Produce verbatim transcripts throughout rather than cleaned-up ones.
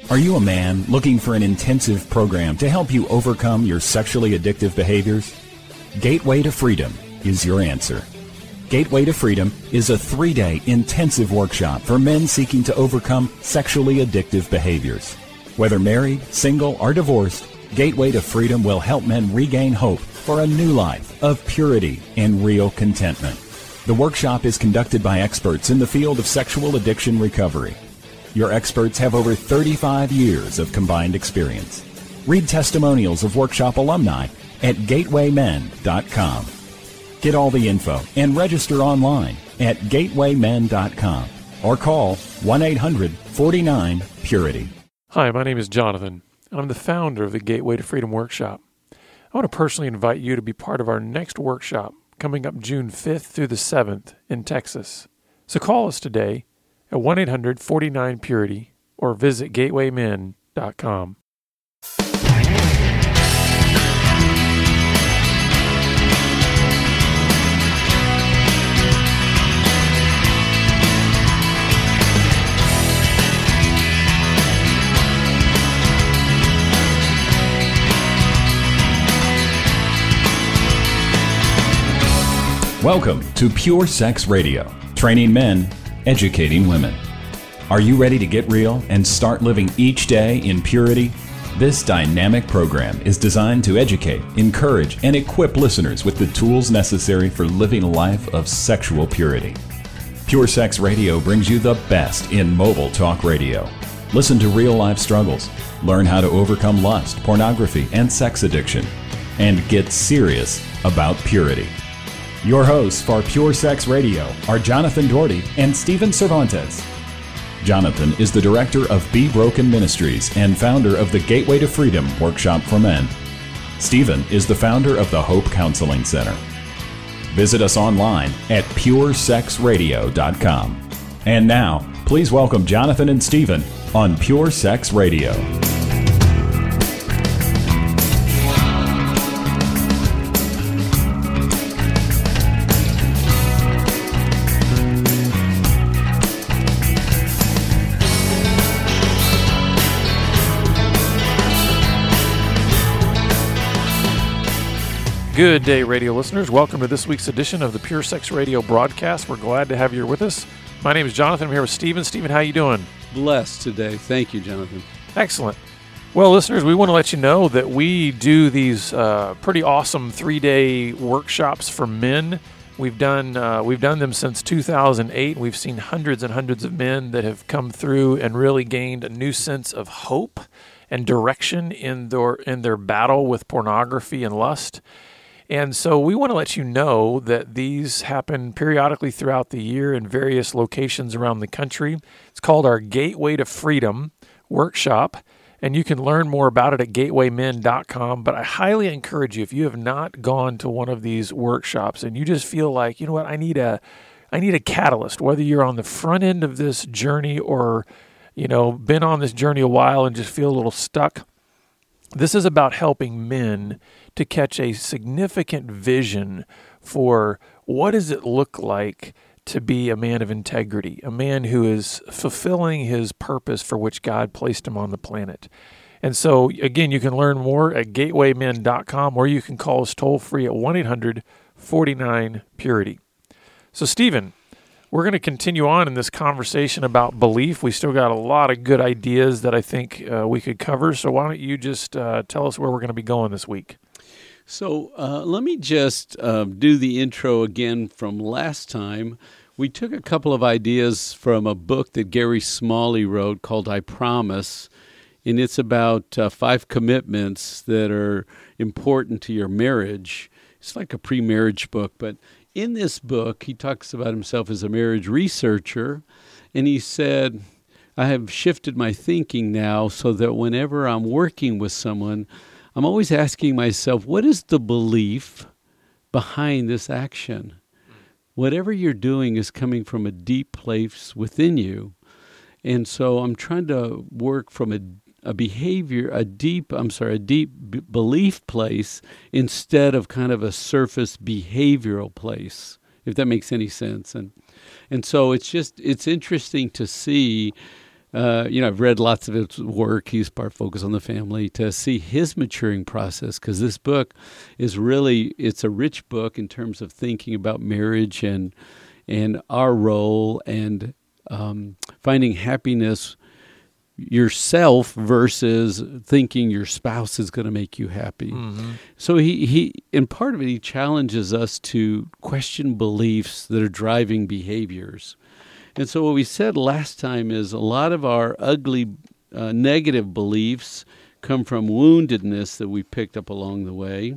Are you a man looking for an intensive program to help you overcome your sexually addictive behaviors? Gateway to Freedom is your answer. Gateway to Freedom is a three-day intensive workshop for men seeking to overcome sexually addictive behaviors. Whether married, single, or divorced, Gateway to Freedom will help men regain hope for a new life of purity and real contentment. The workshop is conducted by experts in the field of sexual addiction recovery. Your experts have over thirty-five years of combined experience. Read testimonials of workshop alumni at gateway men dot com. Get all the info and register online at gateway men dot com or call one eight hundred forty-nine purity. Hi, my name is Jonathan, and I'm the founder of the Gateway to Freedom Workshop. I want to personally invite you to be part of our next workshop coming up June fifth through the seventh in Texas. So call us today at one eight hundred forty-nine purity or visit gateway men dot com. Welcome to Pure Sex Radio, training men, educating women. Are you ready to get real and start living each day in purity? This dynamic program is designed to educate, encourage, and equip listeners with the tools necessary for living a life of sexual purity. Pure Sex Radio brings you the best in mobile talk radio. Listen to real-life struggles, learn how to overcome lust, pornography, and sex addiction, and get serious about purity. Your hosts for Pure Sex Radio are Jonathan Doherty and Stephen Cervantes. Jonathan is the director of Be Broken Ministries and founder of the Gateway to Freedom Workshop for Men. Stephen is the founder of the Hope Counseling Center. Visit us online at pure sex radio dot com. And now, please welcome Jonathan and Stephen on Pure Sex Radio. Good day, radio listeners. Welcome to this week's edition of the Pure Sex Radio broadcast. We're glad to have you with us. My name is Jonathan. I'm here with Stephen. Stephen, how you doing? Blessed today. Thank you, Jonathan. Excellent. Well, listeners, we want to let you know that we do these uh, pretty awesome three-day workshops for men. We've done uh, we've done them since two thousand eight. We've seen hundreds and hundreds of men that have come through and really gained a new sense of hope and direction in their in their battle with pornography and lust. And so we want to let you know that these happen periodically throughout the year in various locations around the country. It's called our Gateway to Freedom Workshop, and you can learn more about it at gateway men dot com. But I highly encourage you, if you have not gone to one of these workshops and you just feel like, you know what, I need a, I need a catalyst, whether you're on the front end of this journey or, you know, been on this journey a while and just feel a little stuck. This is about helping men to catch a significant vision for what does it look like to be a man of integrity, a man who is fulfilling his purpose for which God placed him on the planet. And so, again, you can learn more at gateway men dot com, or you can call us toll-free at one eight hundred forty-nine purity. So, Stephen, we're going to continue on in this conversation about belief. We still got a lot of good ideas that I think uh, we could cover. So why don't you just uh, tell us where we're going to be going this week? So uh, let me just uh, do the intro again from last time. We took a couple of ideas from a book that Gary Smalley wrote called I Promise, and it's about uh, five commitments that are important to your marriage. It's like a pre-marriage book, but in this book, he talks about himself as a marriage researcher, and he said, I have shifted my thinking now so that whenever I'm working with someone, I'm always asking myself, what is the belief behind this action? Whatever you're doing is coming from a deep place within you. And so I'm trying to work from a a behavior, a deep, I'm sorry, a deep b- belief place instead of kind of a surface behavioral place, if that makes any sense. And and so it's just, it's interesting to see uh, you know, I've read lots of his work. He's part Focus on the Family, to see his maturing process, because this book is really, it's a rich book in terms of thinking about marriage and and our role and um, finding happiness yourself versus thinking your spouse is going to make you happy. Mm-hmm. So he, he, in part of it, he challenges us to question beliefs that are driving behaviors. And so what we said last time is a lot of our ugly, uh, negative beliefs come from woundedness that we picked up along the way.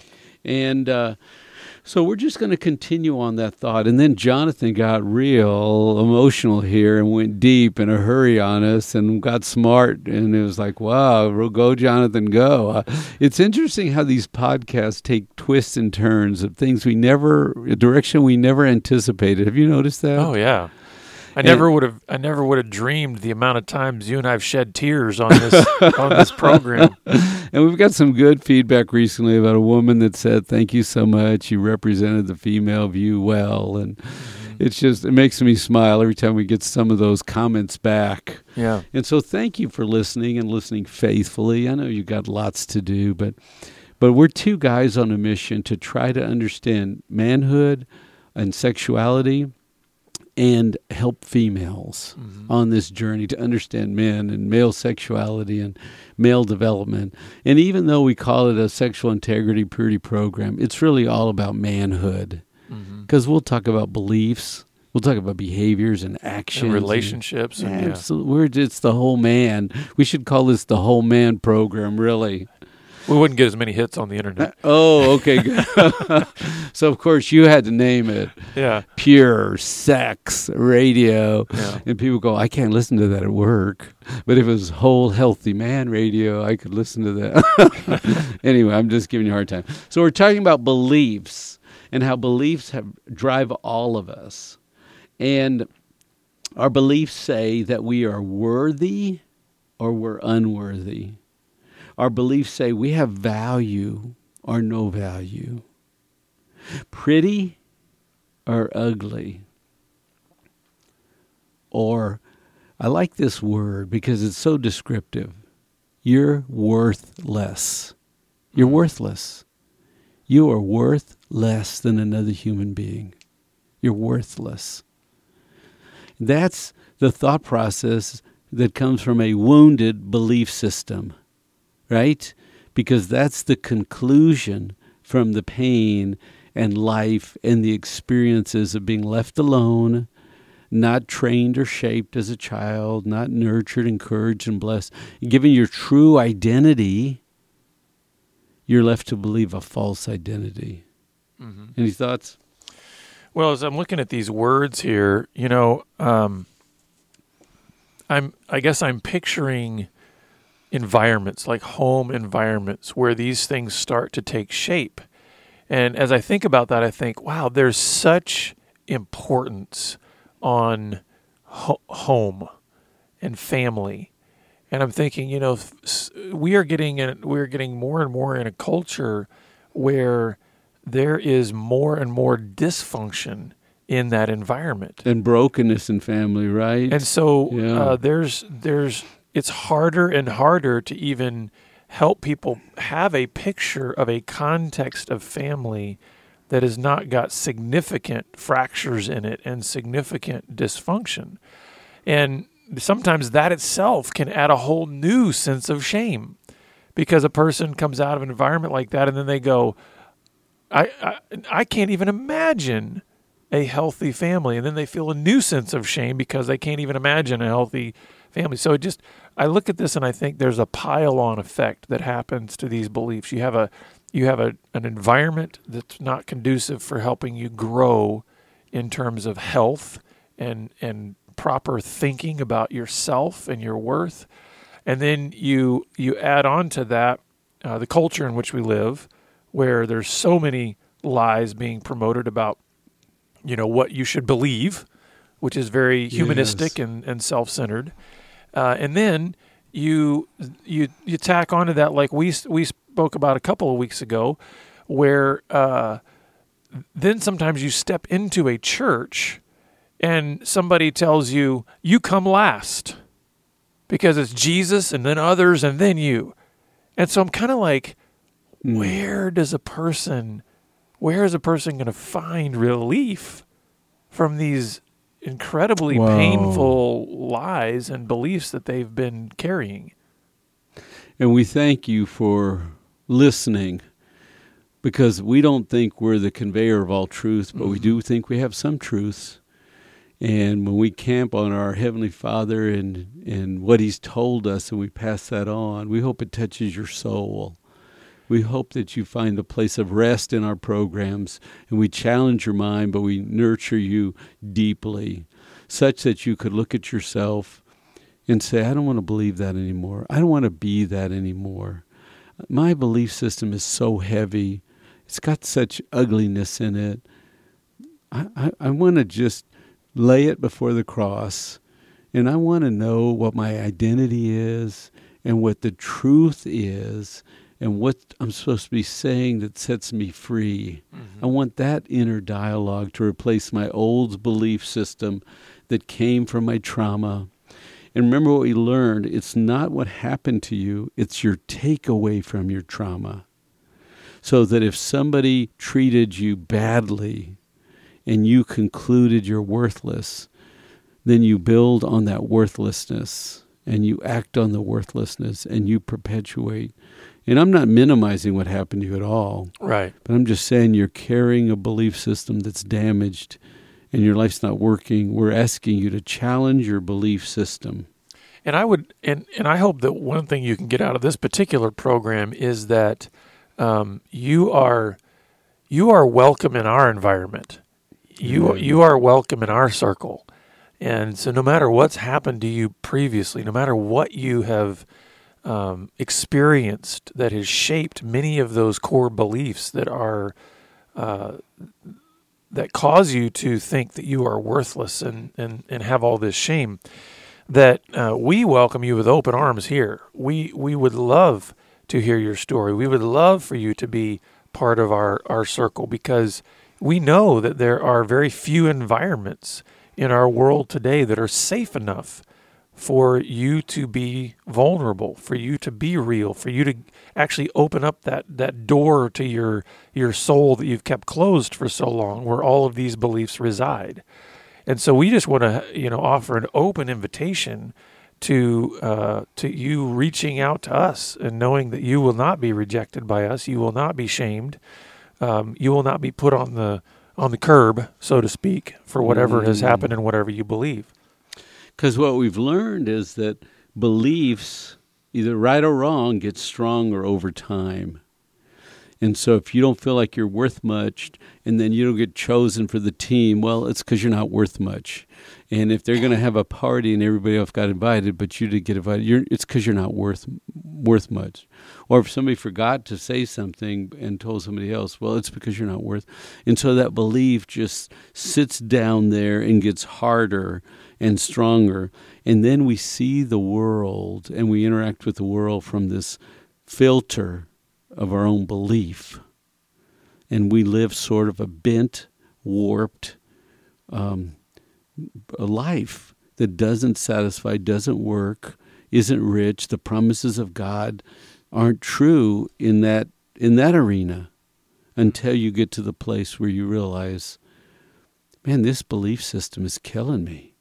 And uh, so we're just going to continue on that thought. And then Jonathan got real emotional here and went deep in a hurry on us and got smart. And it was like, wow, go, Jonathan, go. Uh, it's interesting how these podcasts take twists and turns of things we never, a direction we never anticipated. Have you noticed that? Oh, yeah. I never would have. I never would have dreamed the amount of times you and I've shed tears on this on this program. And we've got some good feedback recently about a woman that said, "Thank you so much. You represented the female view well," and mm-hmm. it's just it makes me smile every time we get some of those comments back. Yeah. And so, thank you for listening and listening faithfully. I know you got lots to do, but but we're two guys on a mission to try to understand manhood and sexuality, and help females mm-hmm. on this journey to understand men and male sexuality and male development. And even though we call it a sexual integrity purity program, it's really all about manhood. Because mm-hmm. we'll talk about beliefs, we'll talk about behaviors and actions, and relationships. And, and, absolutely, we're it's the whole man. We should call this the whole man program, really. We wouldn't get as many hits on the internet. Oh, okay. Good. So, of course, you had to name it. Yeah. Pure Sex Radio. Yeah. And people go, I can't listen to that at work. But if it was Whole Healthy Man Radio, I could listen to that. Anyway, I'm just giving you a hard time. So we're talking about beliefs and how beliefs have drive all of us. And our beliefs say that we are worthy or we're unworthy. Our beliefs say we have value or no value, pretty or ugly, or I like this word because it's so descriptive. You're worthless. You're worthless. You are worth less than another human being. You're worthless. That's the thought process that comes from a wounded belief system. Right? Because that's the conclusion from the pain and life and the experiences of being left alone, not trained or shaped as a child, not nurtured, encouraged, and blessed. Given your true identity, you're left to believe a false identity. Mm-hmm. Any thoughts? Well, as I'm looking at these words here, you know, um, I'm. I guess I'm picturing environments, like home environments, where these things start to take shape. And as I think about that, I think, wow, there's such importance on ho- home and family. And I'm thinking, you know, we are getting in, we're getting more and more in a culture where there is more and more dysfunction in that environment and brokenness in family, right? And so yeah. uh, there's there's. It's harder and harder to even help people have a picture of a context of family that has not got significant fractures in it and significant dysfunction. And sometimes that itself can add a whole new sense of shame, because a person comes out of an environment like that and then they go, I, I, I can't even imagine a healthy family. And then they feel a new sense of shame because they can't even imagine a healthy family. So it just, I look at this and I think there's a pile-on effect that happens to these beliefs. You have a, you have a, an environment that's not conducive for helping you grow in terms of health and and proper thinking about yourself and your worth. And then you you add on to that uh, the culture in which we live, where there's so many lies being promoted about, you know, what you should believe, which is very humanistic yes. and, and self-centered. Uh, and then you you you tack onto that, like we we spoke about a couple of weeks ago, where uh, then sometimes you step into a church and somebody tells you, you come last. because it's Jesus and then others and then you. And so I'm kind of like, mm. where does a person, where is a person going to find relief from these incredibly Whoa. painful lies and beliefs that they've been carrying? And we thank you for listening, because we don't think we're the conveyor of all truth, but mm-hmm. we do think we have some truths. And when we camp on our Heavenly Father and, and what He's told us and we pass that on, we hope it touches your soul. We hope that you find a place of rest in our programs, and we challenge your mind, but we nurture you deeply, such that you could look at yourself and say, I don't want to believe that anymore. I don't want to be that anymore. My belief system is so heavy. It's got such ugliness in it. I, I, I want to just lay it before the cross, and I want to know what my identity is and what the truth is and what I'm supposed to be saying that sets me free. Mm-hmm. I want that inner dialogue to replace my old belief system that came from my trauma. And remember what we learned, it's not what happened to you, it's your takeaway from your trauma. So that if somebody treated you badly and you concluded you're worthless, then you build on that worthlessness and you act on the worthlessness and you perpetuate. And I'm not minimizing what happened to you at all. Right. But I'm just saying you're carrying a belief system that's damaged and your life's not working. We're asking you to challenge your belief system. And I would, and, and I hope that one thing you can get out of this particular program is that um, you are you are welcome in our environment. You mm-hmm. you are welcome in our circle. And so no matter what's happened to you previously, no matter what you have um, experienced that has shaped many of those core beliefs that are uh, that cause you to think that you are worthless and, and, and have all this shame, that uh, we welcome you with open arms here. We we would love to hear your story. We would love for you to be part of our, our circle, because we know that there are very few environments in our world today that are safe enough for you to be vulnerable, for you to be real, for you to actually open up that, that door to your your soul that you've kept closed for so long, where all of these beliefs reside. And so we just want to, you know, offer an open invitation to uh, to you reaching out to us and knowing that you will not be rejected by us, you will not be shamed, um, you will not be put on the on the curb, so to speak, for whatever mm. has happened and whatever you believe. Because what we've learned is that beliefs, either right or wrong, get stronger over time. And so if you don't feel like you're worth much and then you don't get chosen for the team, well, it's because you're not worth much. And if they're going to have a party and everybody else got invited, but you didn't get invited, you're, it's because you're not worth worth much. Or if somebody forgot to say something and told somebody else, well, it's because you're not worth. And so that belief just sits down there and gets harder and stronger. And then we see the world and we interact with the world from this filter of our own belief. And we live sort of a bent, warped um, a life that doesn't satisfy, doesn't work, isn't rich. The promises of God aren't true in that in that arena until you get to the place where you realize, man, this belief system is killing me.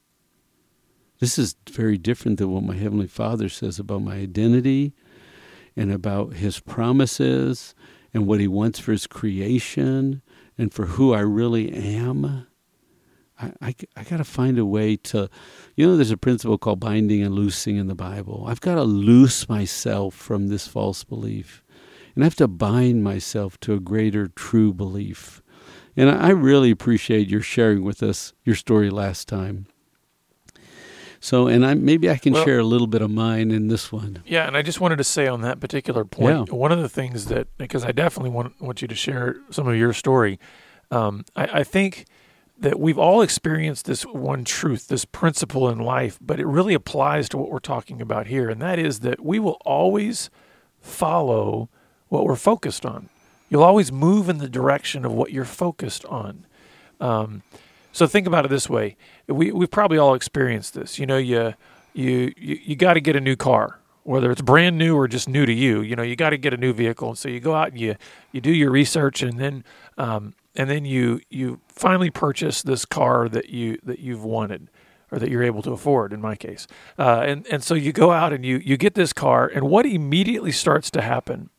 This is very different than what my Heavenly Father says about my identity and about His promises and what He wants for His creation and for who I really am. I, I, I got to find a way to, you know, there's a principle called binding and loosing in the Bible. I've got to loose myself from this false belief. And I have to bind myself to a greater true belief. And I, I really appreciate your sharing with us your story last time. So, and I maybe I can well, share a little bit of mine in this one. Yeah, and I just wanted to say on that particular point, yeah. one of the things that, because I definitely want want you to share some of your story, um, I, I think that we've all experienced this one truth, this principle in life, but it really applies to what we're talking about here, and that is that we will always follow what we're focused on. You'll always move in the direction of what you're focused on. Um So think about it this way. We, we've probably all experienced this. You know, you you you, you got to get a new car, whether it's brand new or just new to you. You know, you got to get a new vehicle, and so you go out and you you do your research, and then um, and then you you finally purchase this car that you that you've wanted, or that you're able to afford. In my case, uh, and and so you go out and you you get this car, and what immediately starts to happen?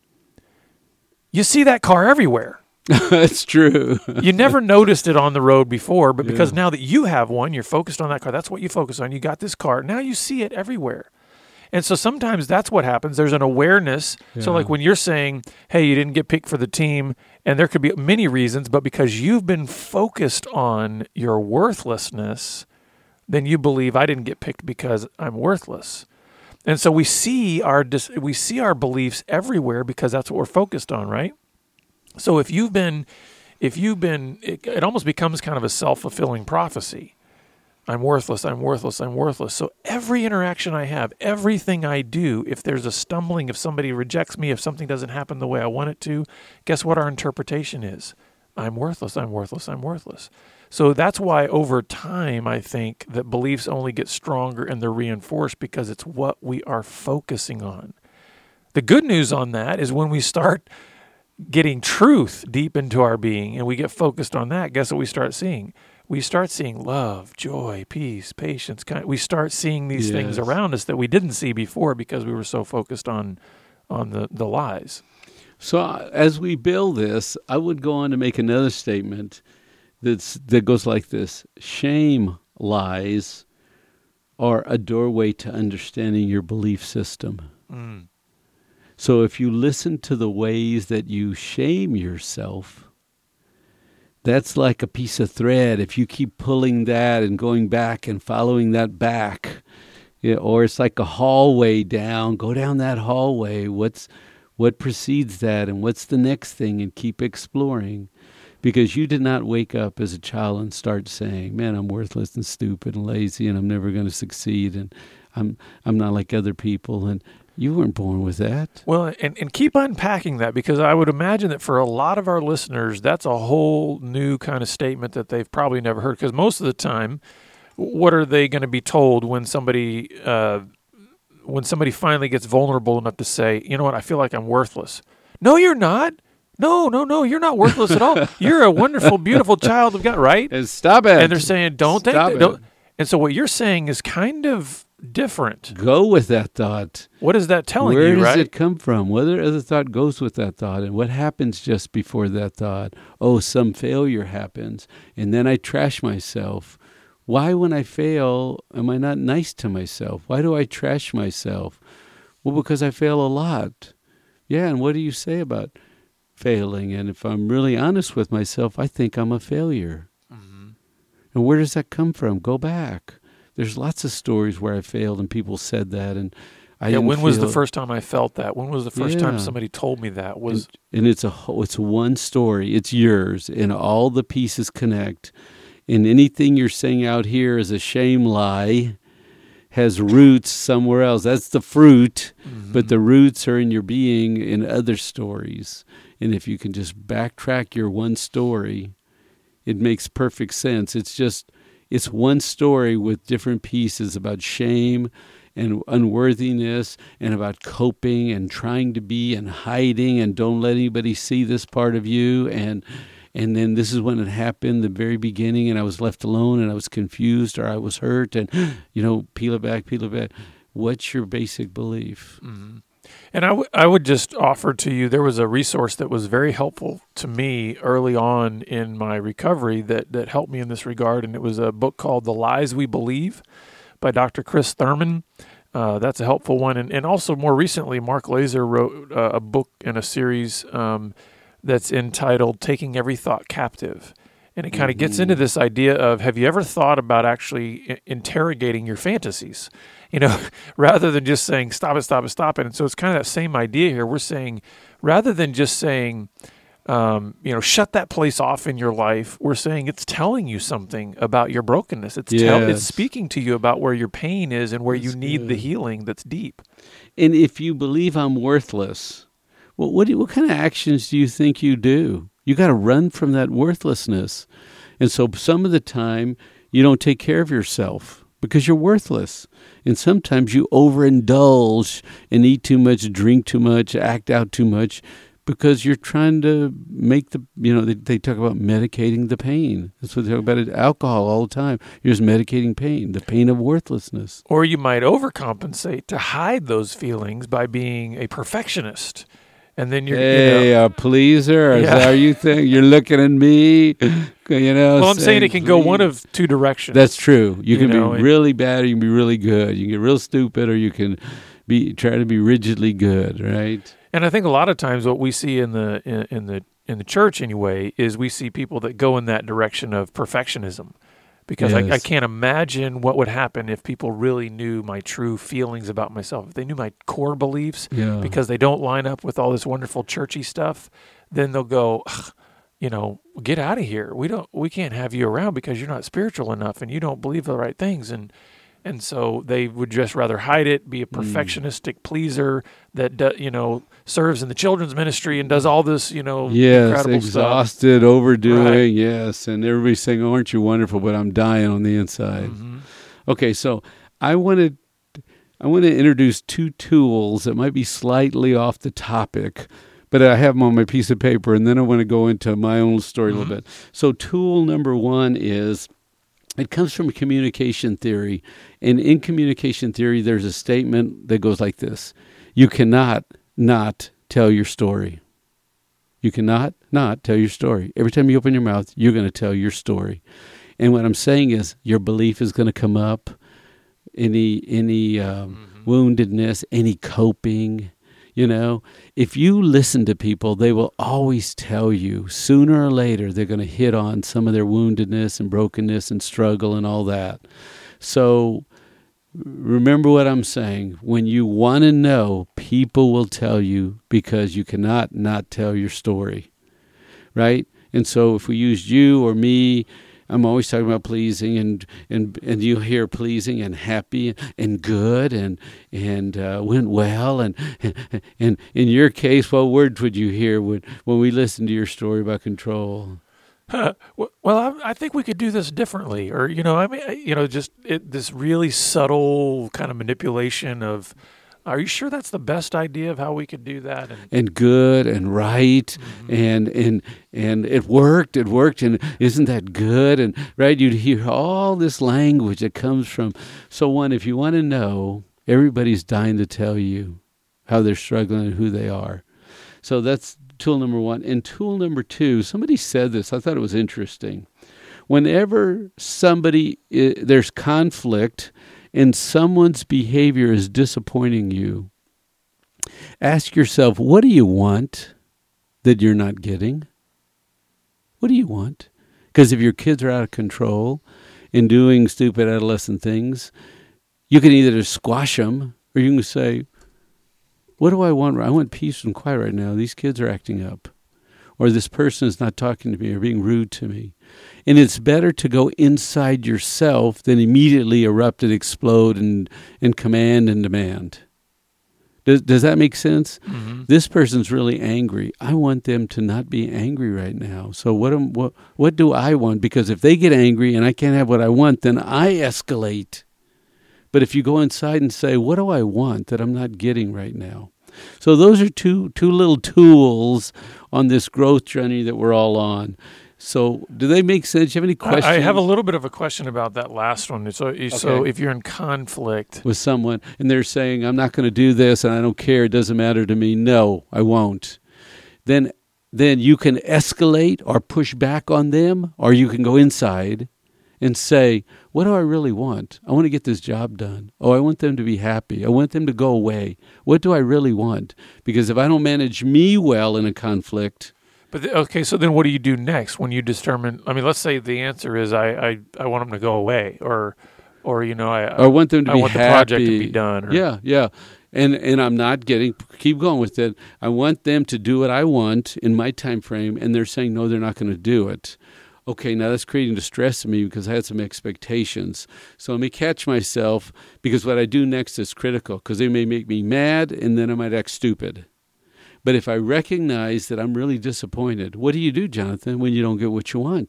You see that car everywhere. That's true. You never noticed it on the road before, but because Yeah. now that you have one, you're focused on that car. That's what you focus on. You got this car. Now you see it everywhere. And so sometimes that's what happens. There's an awareness. So Yeah. like when you're saying, hey, you didn't get picked for the team, and there could be many reasons, but because you've been focused on your worthlessness, then you believe I didn't get picked because I'm worthless. And so we see our dis- we see our beliefs everywhere because that's what we're focused on, right? So if you've been, if you've been, it, it almost becomes kind of a self-fulfilling prophecy. I'm worthless, I'm worthless, I'm worthless. So every interaction I have, everything I do, if there's a stumbling, if somebody rejects me, if something doesn't happen the way I want it to, guess what our interpretation is? I'm worthless, I'm worthless, I'm worthless. So that's why over time, I think that beliefs only get stronger and they're reinforced because it's what we are focusing on. The good news on that is when we start getting truth deep into our being and we get focused on that, guess what we start seeing? We start seeing love, joy, peace, patience. Kind we start seeing these Yes. things around us that we didn't see before because we were so focused on on the, the lies. So uh, as we build this, I would go on to make another statement that's, that goes like this. Shame lies are a doorway to understanding your belief system. Mm. So if you listen to the ways that you shame yourself, that's like a piece of thread. If you keep pulling that and going back and following that back, yeah, or it's like a hallway down, go down that hallway. What's what precedes that and what's the next thing, and keep exploring. Because you did not wake up as a child and start saying, man, I'm worthless and stupid and lazy and I'm never going to succeed and I'm I'm not like other people. And you weren't born with that. Well, and, and keep unpacking that, because I would imagine that for a lot of our listeners, that's a whole new kind of statement that they've probably never heard. Because most of the time, what are they going to be told when somebody uh, when somebody finally gets vulnerable enough to say, you know what, I feel like I'm worthless? No, you're not. No, no, no, you're not worthless at all. You're a wonderful, beautiful child of God, right? And stop it. And they're saying, don't think Stop that. it. Don't. And so what you're saying is kind of different. Go with that thought. What is that telling Where you, does right? it come from? What other thought goes with that thought? And what happens just before that thought? Oh, some failure happens. And then I trash myself. Why, when I fail, am I not nice to myself? Why do I trash myself? Well, because I fail a lot. Yeah, and what do you say about failing? And if I'm really honest with myself, I think I'm a failure. Mm-hmm. And where does that come from? Go back. There's lots of stories where I failed and people said that, and I yeah, didn't when was the feel- first time I felt that? When was the first time Yeah. somebody told me that? Was and, and it's a whole, it's one story. It's yours, and all the pieces connect. And anything you're saying out here is a shame lie, has roots somewhere else. That's the fruit, mm-hmm. but the roots are in your being in other stories. And if you can just backtrack your one story, it makes perfect sense. It's just, it's one story with different pieces about shame and unworthiness and about coping and trying to be and hiding and don't let anybody see this part of you. And and then this is when it happened, the very beginning, and I was left alone and I was confused or I was hurt and, you know, peel it back, peel it back. What's your basic belief? Mm-hmm. And I, w- I would just offer to you, there was a resource that was very helpful to me early on in my recovery that, that helped me in this regard, and it was a book called The Lies We Believe by Doctor Chris Thurman. Uh, that's a helpful one. And, and also more recently, Mark Laser wrote uh, a book in a series um, that's entitled Taking Every Thought Captive. And it kind of Mm-hmm. gets into this idea of, have you ever thought about actually I- interrogating your fantasies? You know, rather than just saying, stop it, stop it, stop it. And so it's kind of that same idea here. We're saying, rather than just saying, um, you know, shut that place off in your life, we're saying it's telling you something about your brokenness. It's tell, it's Yes. speaking to you about where your pain is and where That's you need the good. healing that's deep. And if you believe I'm worthless, well, what do, what kind of actions do you think you do? You got to run from that worthlessness. And so some of the time you don't take care of yourself. because you're worthless. And sometimes you overindulge and eat too much, drink too much, act out too much, because you're trying to make the, you know, they, they talk about medicating the pain. That's what they talk about it, alcohol all the time. You're just medicating pain, the pain of worthlessness. Or you might overcompensate to hide those feelings by being a perfectionist. And then you're, hey, you know, a pleaser? Is yeah. that how you think? You're looking at me, you know. Well, I'm saying, saying it can please. go one of two directions. That's true. You, you can know, be really bad or you can be really good. You can get real stupid or you can be try to be rigidly good, right? And I think a lot of times what we see in the in, in the in the church anyway is we see people that go in that direction of perfectionism. Because yes. I, I can't imagine what would happen if people really knew my true feelings about myself. If they knew my core beliefs, yeah. because they don't line up with all this wonderful churchy stuff, then they'll go, you know, get out of here. We don't, we can't have you around because you're not spiritual enough and you don't believe the right things. And and so they would just rather hide it, be a perfectionistic mm. pleaser that do, you know serves in the children's ministry and does all this, you know, yes, incredible exhausted, stuff. overdoing, right. yes, and everybody's saying, oh, "Aren't you wonderful?" But I'm dying on the inside. Mm-hmm. Okay, so I wanted, I want to introduce two tools that might be slightly off the topic, but I have them on my piece of paper, and then I want to go into my own story mm-hmm. a little bit. So, tool number one is. It comes from communication theory, and in communication theory, there's a statement that goes like this. You cannot not tell your story. You cannot not tell your story. Every time you open your mouth, you're going to tell your story. And what I'm saying is your belief is going to come up, any any um, mm-hmm. woundedness, any coping. You know, if you listen to people, they will always tell you sooner or later they're going to hit on some of their woundedness and brokenness and struggle and all that. So remember what I'm saying. When you want to know, people will tell you because you cannot not tell your story, right? And so if we used you or me, I'm always talking about pleasing, and and and you hear pleasing and happy and good and and uh, went well, and, and and in your case, what words would you hear when when we listen to your story about control? Huh. Well, I, I think we could do this differently, or you know, I mean, you know, just it, this really subtle kind of manipulation of. Are you sure that's the best idea of how we could do that? And, and good and right mm-hmm. and and and it worked, it worked, and isn't that good? And right, you'd hear all this language that comes from. So one, if you want to know, everybody's dying to tell you how they're struggling and who they are. So that's tool number one. And tool number two, somebody said this. I thought it was interesting. Whenever somebody uh, there's conflict. And someone's behavior is disappointing you, ask yourself, what do you want that you're not getting? What do you want? Because if your kids are out of control and doing stupid adolescent things, you can either squash them or you can say, what do I want? I want peace and quiet right now. These kids are acting up. Or this person is not talking to me or being rude to me. And it's better to go inside yourself than immediately erupt and explode and, and command and demand. Does does that make sense? Mm-hmm. This person's really angry. I want them to not be angry right now. So what am, what what do I want? Because if they get angry and I can't have what I want, then I escalate. But if you go inside and say, what do I want that I'm not getting right now? So those are two two little tools on this growth journey that we're all on. So do they make sense? Do you have any questions? I have a little bit of a question about that last one. So, okay. so if you're in conflict with someone and they're saying, I'm not going to do this and I don't care, it doesn't matter to me. No, I won't. Then, then you can escalate or push back on them, or you can go inside and say, what do I really want? I want to get this job done. Oh, I want them to be happy. I want them to go away. What do I really want? Because if I don't manage me well in a conflict. But the, okay, so then what do you do next when you determine? I mean, let's say the answer is I, I, I want them to go away, or or you know I or I want them to I be want happy. the project to be done. Or, yeah, yeah, and and I'm not getting. Keep going with it. I want them to do what I want in my time frame, and they're saying no, they're not going to do it. Okay, now that's creating distress in me because I had some expectations. So let me catch myself, because what I do next is critical, because they may make me mad, and then I might act stupid. But if I recognize that I'm really disappointed, what do you do, Jonathan, when you don't get what you want?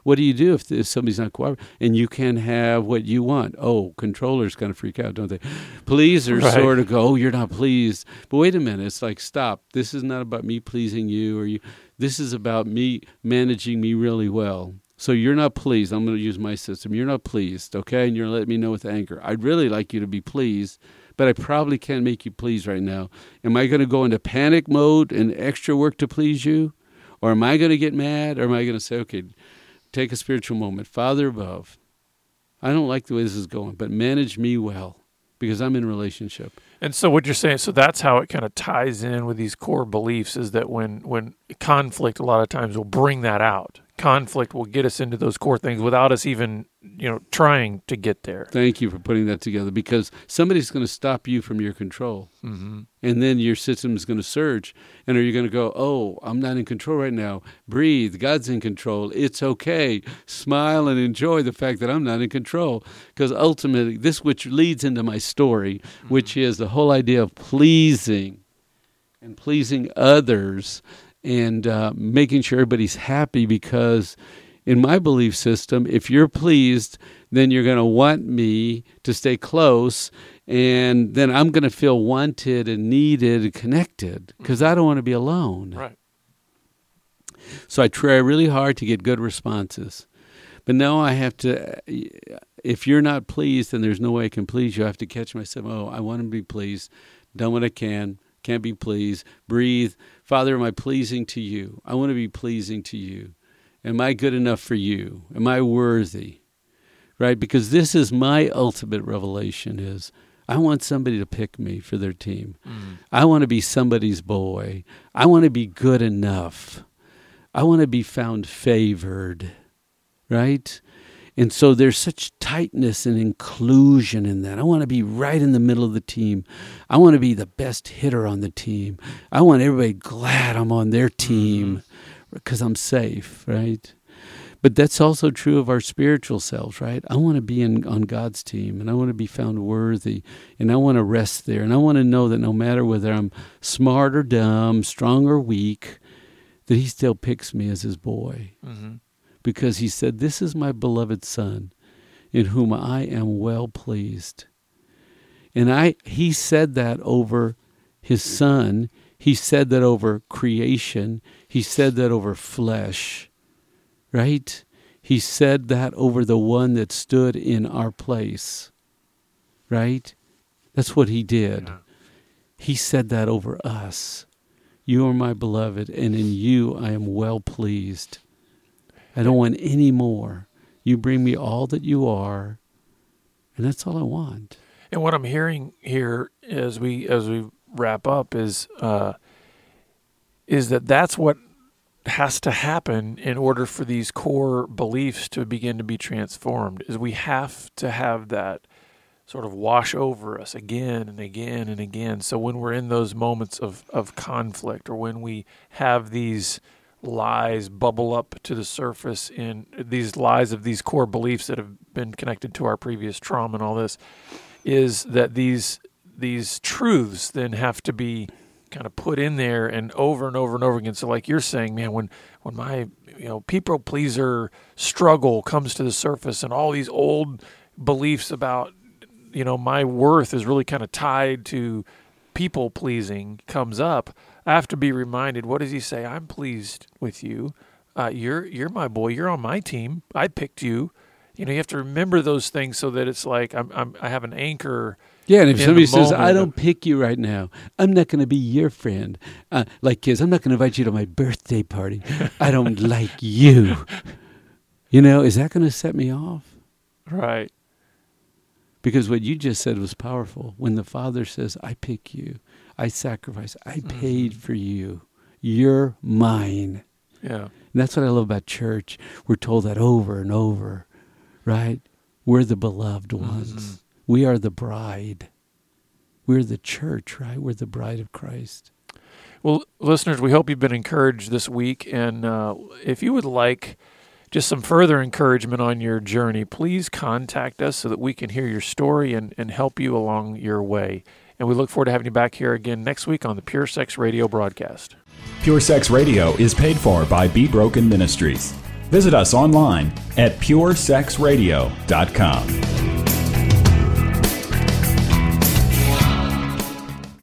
what do you do if, if somebody's not cooperating? And you can have what you want. Oh, controllers kind of freak out, don't they? Pleasers right. sort of go, oh, you're not pleased. But wait a minute. It's like, stop. This is not about me pleasing you or you. This is about me managing me really well. So you're not pleased. I'm going to use my system. You're not pleased, okay? And you're letting me know with anger. I'd really like you to be pleased, but I probably can't make you pleased right now. Am I going to go into panic mode and extra work to please you? Or am I going to get mad? Or am I going to say, okay, take a spiritual moment. Father above, I don't like the way this is going, but manage me well because I'm in a relationship. And so what you're saying, so that's how it kind of ties in with these core beliefs is that when, when conflict a lot of times will bring that out. Conflict will get us into those core things without us even, you know, trying to get there. Thank you for putting that together because somebody's going to stop you from your control. Mm-hmm. And then your system is going to surge. And are you going to go, oh, I'm not in control right now. Breathe. God's in control. It's okay. Smile and enjoy the fact that I'm not in control. Because ultimately, this which leads into my story, mm-hmm. which is the whole idea of pleasing and pleasing others and uh, making sure everybody's happy because in my belief system, if you're pleased, then you're going to want me to stay close, and then I'm going to feel wanted and needed and connected because I don't want to be alone. Right. So I try really hard to get good responses. But now I have to, if you're not pleased, then there's no way I can please you. I have to catch myself, oh, I want to be pleased, done what I can, can't be pleased, breathe. Father, am I pleasing to you? I want to be pleasing to you. Am I good enough for you? Am I worthy? Right? Because this is my ultimate revelation is I want somebody to pick me for their team. Mm. I want to be somebody's boy. I want to be good enough. I want to be found favored. Right? And so there's such tightness and inclusion in that. I want to be right in the middle of the team. I want to be the best hitter on the team. I want everybody glad I'm on their team because I'm safe, right? But that's also true of our spiritual selves, right? I want to be in, on God's team, and I want to be found worthy, and I want to rest there, and I want to know that no matter whether I'm smart or dumb, strong or weak, that he still picks me as his boy. Mm-hmm. Because he said, this is my beloved son in whom I am well pleased. And I, he said that over his son. He said that over creation. He said that over flesh, right? He said that over the one that stood in our place, right? That's what he did. Yeah. He said that over us. You are my beloved, and in you I am well pleased. I don't want any more. You bring me all that you are, and that's all I want. And what I'm hearing here as we as we wrap up is uh, is that that's what has to happen in order for these core beliefs to begin to be transformed. Is we have to have that sort of wash over us again and again and again. So when we're in those moments of of conflict, or when we have these lies bubble up to the surface in these lies of these core beliefs that have been connected to our previous trauma and all this, is that these these truths then have to be kind of put in there and over and over and over again. So like you're saying, man, when when my you know people pleaser struggle comes to the surface and all these old beliefs about you know my worth is really kind of tied to people pleasing comes up, I have to be reminded, what does he say? I'm pleased with you. Uh, you're you're my boy. You're on my team. I picked you. You know, you have to remember those things so that it's like I'm, I'm I have an anchor. Yeah, and if somebody says, I don't pick you right now, I'm not going to be your friend. Uh, like kids, I'm not going to invite you to my birthday party. I don't like you. You know, is that going to set me off? Right. Because what you just said was powerful. When the Father says, I pick you, I sacrifice, I paid mm-hmm. for you, you're mine. Yeah. And that's what I love about church. We're told that over and over, right? We're the beloved ones. Mm-hmm. We are the bride. We're the church, right? We're the bride of Christ. Well, listeners, we hope you've been encouraged this week. And uh, if you would like just some further encouragement on your journey, please contact us so that we can hear your story and, and help you along your way. And we look forward to having you back here again next week on the Pure Sex Radio broadcast. Pure Sex Radio is paid for by Be Broken Ministries. Visit us online at pure sex radio dot com.